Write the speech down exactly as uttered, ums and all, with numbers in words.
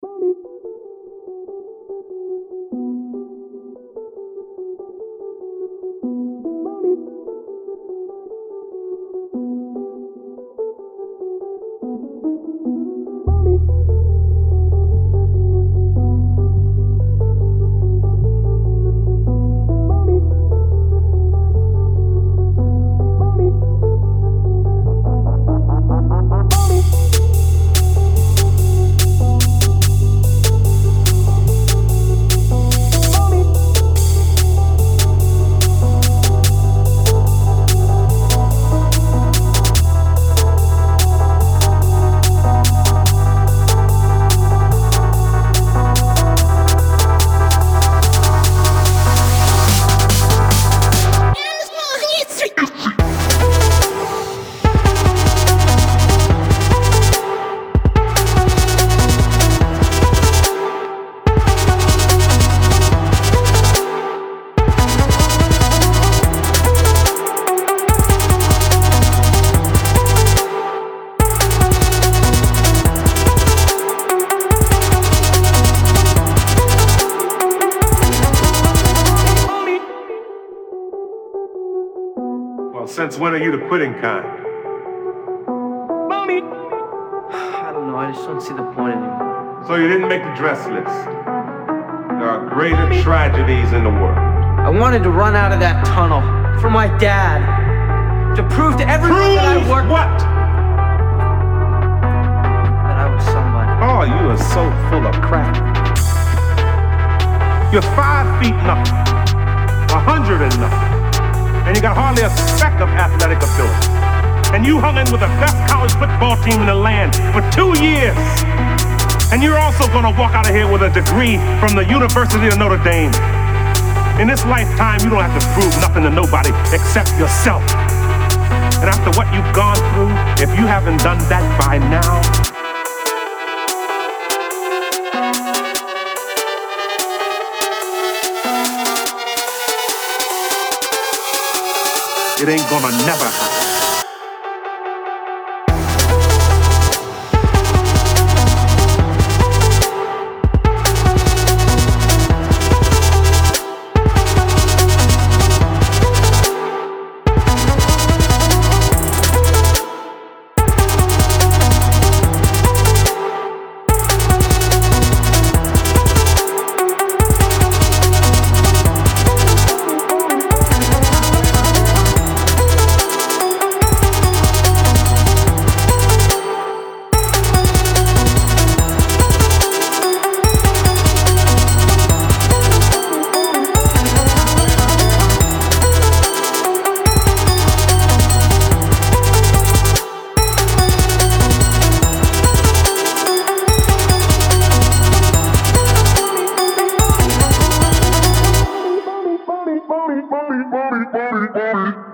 Since when are you the quitting kind? Mommy! I don't know, I just don't see the point anymore. So you didn't make the dress list. There are greater Mommy. tragedies in the world. I wanted to run out of that tunnel for my dad. To prove to everyone prove that I worked. What? That I was somebody. Oh, you are so full of crap. You're five feet nothing. A hundred and nothing. And you got hardly a speck of athletic ability. And you hung in with the best college football team in the land for two years. And you're also gonna walk out of here with a degree from the University of Notre Dame. In this lifetime, you don't have to prove nothing to nobody except yourself. And after what you've gone through, if you haven't done that by now, it ain't gonna never happen. Bobby, Bobby, Bobby, Bobby, Bobby, Bobby.